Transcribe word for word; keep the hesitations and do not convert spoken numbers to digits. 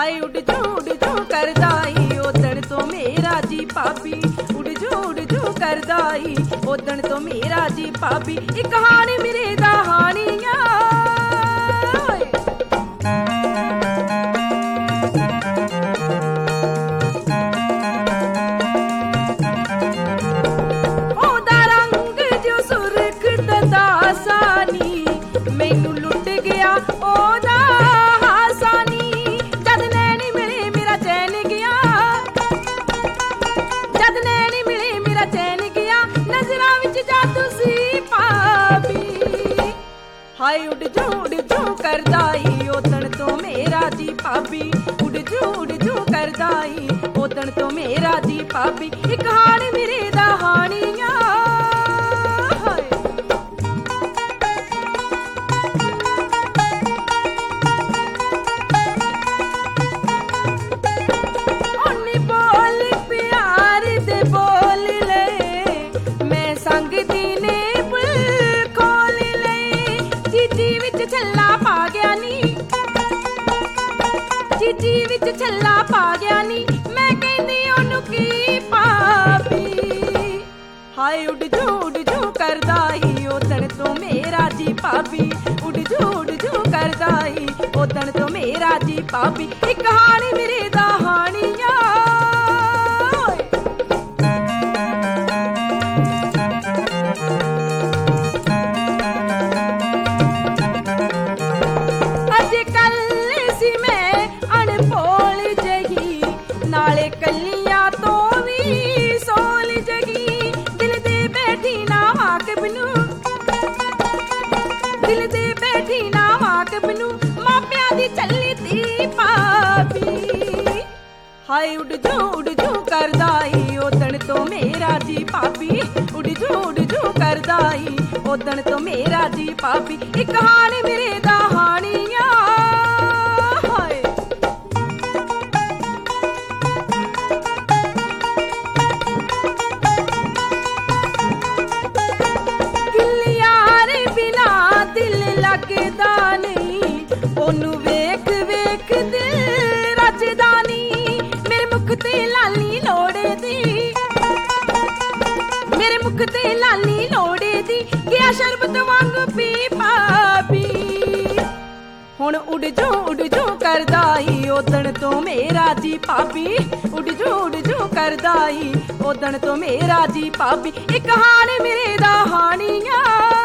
ਹਾਏ ਉੱਡ ਜੂ ਉੱਡ ਜੂ ਕਰਦਾ ਈ ਉਦਣ ਤੋਂ ਮੇਰਾ ਜੀ ਭਾਬੀ, ਉੱਡ ਜੂ ਉੱਡ ਜੂ ਕਰਦਾ ਈ ਉਦਣ ਤੋਂ ਮੇਰਾ ਜੀ ਭਾਬੀ। ਇੱਕ ਹਾਣੀ ਮੇਰੇ ਦਾ ਹਾਣੀਆਂ ਉਹਦਾ ਰੰਗ ਜੋ ਸੁਰਖ ਦਦਾਸਾ ਨੀ, ਮੈਨੂੰ ਲੁੱਟ ਗਿਆ ਉਹਦਾ ਹਾਸਾ ਨੀ। ਜਦ ਨੈਣੀ ਮਿਲੇ ਮੇਰਾ ਚੈਨ ਗਿਆ, ਜਦ ਨੈਣੀ ਮਿਲੇ ਮੇਰਾ ਚੈਨ ਗਿਆ, ਨਜ਼ਰਾਂ ਵਿੱਚ ਜਾਦੂ ਸੀ ਭਾਬੀ। ਹਾਏ ਉੱਡ ਜੂ ਉੱਡ ਜੂ ਕਰਦਾ ਈ ਉਦਣ ਤੋਂ ਮੇਰਾ ਜੀ ਭਾਬੀ, ਉੱਡ ਜੂ ਉੱਡ ਜੂ ਕਰਦਾ ਈ ਉਦਣ ਤੋਂ ਮੇਰਾ ਜੀ ਭਾਬੀ। ਇੱਕ ਹਾਣੀ ਮੇਰੇ ਦਾ ਹਾਣੀਆਂ ਉਹਨੇ ਬੋਲ ਪਿਆਰ ਦੇ ਬੋਲ ਲਏ, ਮੈਂ ਸੰਗ ਦੀ ਨੇ ਬੁੱਲ ਖੋਲ ਲਏ। ਚੀਚੀ ਵਿੱਚ ਛੱਲਾ ਪਾ ਗਿਆ ਨੀ, ਚੀਚੀ ਵਿੱਚ ਛੱਲਾ ਪਾ ਗਿਆ ਨੀ, ਮੈਂ ਕਹਿੰਦੀ ਉਹਨੂੰ ਕੀ ਭਾਬੀ। ਹਾਏ ਉੱਡ ਜੂ ਉੱਡ ਜੂ ਕਰਦਾ ਈ ਉਦਣ ਤੋਂ ਮੇਰਾ ਜੀ ਭਾਬੀ, ਉੱਡ ਜੂ ਉੱਡ ਜੂ ਕਰਦਾ ਈ ਉਦਣ ਤੋਂ ਮੇਰਾ ਜੀ ਭਾਬੀ। ਇੱਕ ਹਾਣੀ ਮੇਰੇ ਦਾ ਹਾਣੀਆਂ ਅੱਜ ਕੱਲ ਸੀ ਮੈਂ ਅਣਭੋਲ ਜਹੀ, ਨਾਲੇ ਕੱਲੀਆਂ ਤੋਂ ਵੀ ਸੋਲ ਜਗੀ। ਦਿਲ ਦੇ ਬੈਠੀ ਨਾ ਵਾਕਬ ਨੂੰ, ਦਿਲ ਦੇ ਬੈਠੀ ਨਾ ਵਾਕਬ ਨੂੰ, ਮਾਪਿਆਂ ਦੀ ਚੱਲੀ ਤੀ ਭਾਬੀ। ਹਾਏ ਉੱਡ ਜੂ ਉੱਡ ਜੂ ਕਰਦਾ ਈ ਉਦਣ ਤੋਂ ਮੇਰਾ ਜੀ ਭਾਬੀ, ਉੱਡ ਜੂ ਉੱਡ ਜੂ ਕਰਦਾ ਈ ਉਦਣ ਤੋਂ ਮੇਰਾ ਜੀ ਭਾਬੀ। ਇੱਕ ਹਾਣੀ ਮੇਰੇ ਦਾ ਹਾਣੀਆਂ ਹਾਏ ਦਿਲ ਯਾਰ ਬਿਨਾ ਦਿਲ ਲੱਗਦਾ ਨਹੀਂ, ਉਹਨੂੰ ਵੇਖ ਵੇਖ ਦਿਲ ਰਜਦਾ ਨਹੀਂ। ਮੇਰੇ ਮੁਖ ਤੇ ਲਾਲੀ ਲੋੜੇ ਦੀ, ਮੇਰੇ ਮੁਖ ਤੇ ਲਾਲੀ ਲੋੜੇ ਦੀ, ਗਿਆ ਸ਼ਰਬਤ ਵਾਂਗ ਪੀ ਭਾਬੀ। ਹੁਣ ਉੱਡ ਜੂ ਉੱਡ ਜੂ ਕਰਦਾ ਈ ਉਦਣ ਤੋਂ ਮੇਰਾ ਜੀ ਭਾਬੀ, ਉੱਡ ਜੂ ਉੱਡ ਜੂ ਕਰਦਾ ਈ ਉਦਣ ਤੋਂ ਮੇਰਾ ਜੀ ਭਾਬੀ। ਇੱਕ ਹਾਣੀ ਮੇਰੇ ਦਾ ਹਾਣੀਆਂ